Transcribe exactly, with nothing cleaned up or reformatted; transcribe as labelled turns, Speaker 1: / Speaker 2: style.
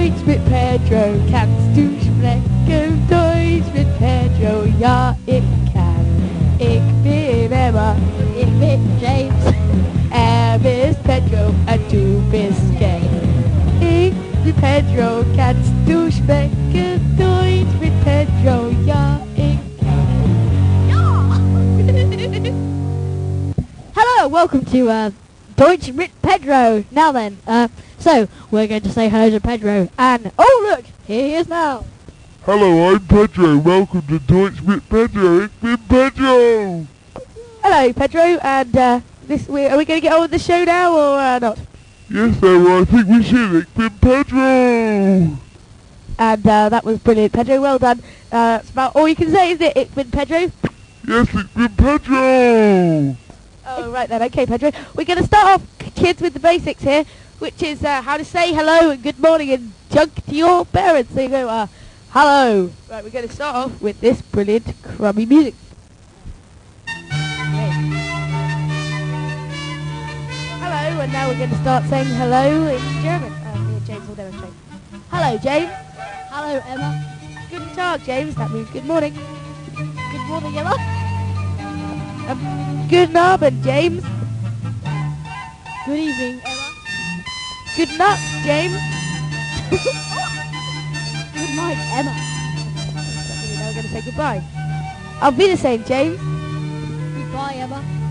Speaker 1: Deutsch mit Pedro, kannst du sprechen Deutsch mit Pedro? Ja, ich kann. Ich bin Emma, ich bin James. Er ist Pedro und du bist gay. Ich bin Pedro, kannst du sprechen Deutsch mit Pedro? Ja, ich kann. Ja! Hello, welcome to uh, Deutsch mit Pedro. Now then, uh, so we're going to say hello to Pedro, and oh look, here he is now.
Speaker 2: Hello, I'm Pedro. Welcome to Deutsch mit Pedro. Ich bin Pedro.
Speaker 1: Hello, Pedro, and uh, this we, are we going to get on with the show now or uh, not?
Speaker 2: Yes, Emma, I think we should. Ich bin Pedro.
Speaker 1: And uh, that was brilliant, Pedro. Well done. Uh, that's about all you can say, isn't it? Ich bin Pedro.
Speaker 2: Yes, ich bin Pedro.
Speaker 1: Oh, right then. Okay, Pedro. We're going to start off, kids, with the basics here, which is uh, how to say hello and good morning and junk to your parents. There you go. Uh, hello. Right, we're going to start off with this brilliant crummy music. Okay. Hello, and now we're going to start saying hello in German. Uh, me and James will demonstrate. Hello, James.
Speaker 3: Hello, Emma.
Speaker 1: Guten Tag, James. That means good morning.
Speaker 3: Good morning, Emma.
Speaker 1: Um, good Abend, James.
Speaker 3: Good evening, Emma.
Speaker 1: Good night, James.
Speaker 3: Good night, Emma.
Speaker 1: Now we're going to say goodbye. I'll be the same, James.
Speaker 3: Goodbye, Emma.